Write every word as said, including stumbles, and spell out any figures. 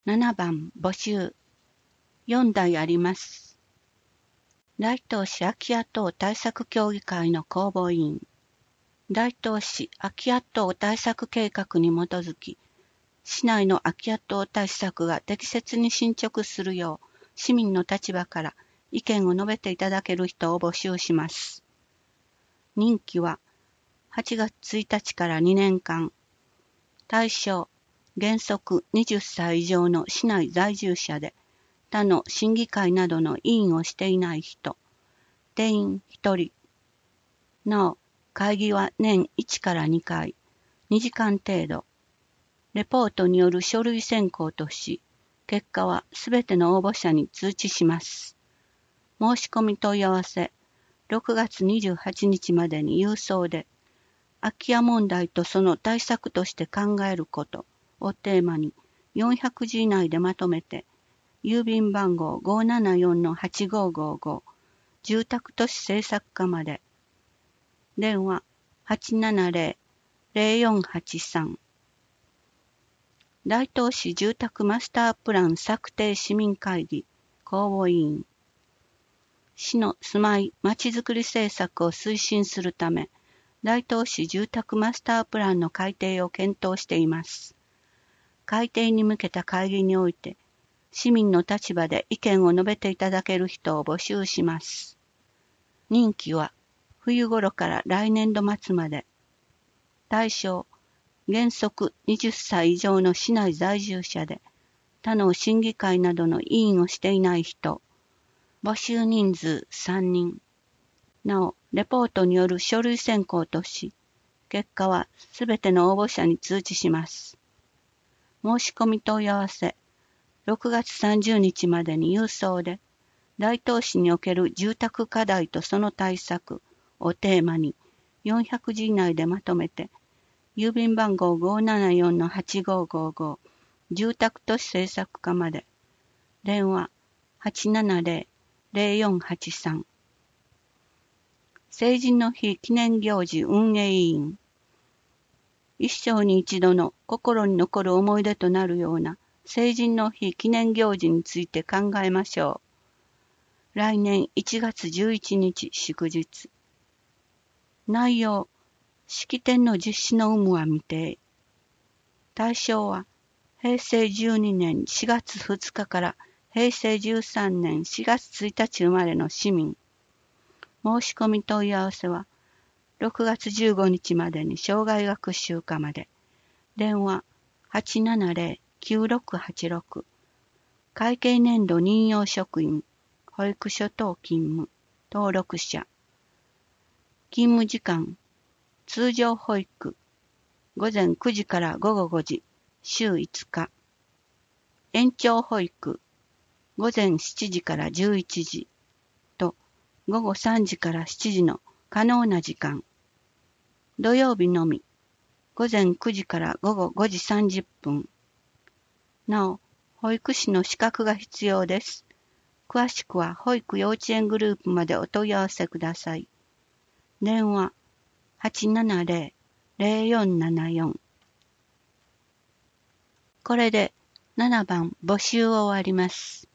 ななばん募集。よんだいあります。大東市空き家等対策協議会の公募委員。大東市空き家等対策計画に基づき、市内の空き家等対策が適切に進捗するよう、市民の立場から意見を述べていただける人を募集します。任期ははちがつついたちからにねんかん。対象、原則はたち以上の市内在住者で、他の審議会などの委員をしていない人、定員ひとり。なお、会議は年いちからにかい、にじかん程度。レポートによる書類選考とし、結果はすべての応募者に通知します。申し込み問い合わせ、ろくがつにじゅうはちにちまでに郵送で、空き家問題とその対策として考えることをテーマによんひゃくじ以内でまとめて、郵便番号 ごーななよんのはちごーごーご、住宅都市政策課まで。電話 はちななゼロ ゼロよんはちさん。大東市住宅マスタープラン策定市民会議公募委員。市の住まいまちづくり政策を推進するため、大東市住宅マスタープランの改定を検討しています。改定に向けた会議において、市民の立場で意見を述べていただける人を募集します。任期は冬頃から来年度末まで。対象、原則はたち以上の市内在住者で、他の審議会などの委員をしていない人。募集人数さんにん。なお、レポートによる書類選考とし、結果はすべての応募者に通知します。申し込み問い合わせ、ろくがつさんじゅうにちまでに郵送で、大東市における住宅課題とその対策をテーマによんひゃくじ以内でまとめて、郵便番号 ごーななよんのはちごーごーご、住宅都市政策課まで。電話 はちななゼロ ゼロよんはちさん。成人の日記念行事運営委員。一生に一度の心に残る思い出となるような成人の日記念行事について考えましょう。来年いちがつじゅういちにち祝日。内容、式典の実施の有無は未定。対象はへいせいじゅうにねんしがつふつかからへいせいじゅうさんねんしがつついたち生まれの市民。申し込み問い合わせはろくがつじゅうごにちまでに生涯学習課まで。電話 はちななゼロ きゅうろくはちろく。会計年度任用職員、保育所等勤務、登録者。勤務時間、通常保育、ごぜんくじからごごごじ、週いつか。延長保育、ごぜんしちじからじゅういちじとごごさんじからしちじの可能な時間。土曜日のみ、ごぜんくじからごごごじさんじゅっぷん。なお、保育士の資格が必要です。詳しくは保育幼稚園グループまでお問い合わせください。電話 はちななゼロ ゼロよんななよん。これでななばん募集を終わります。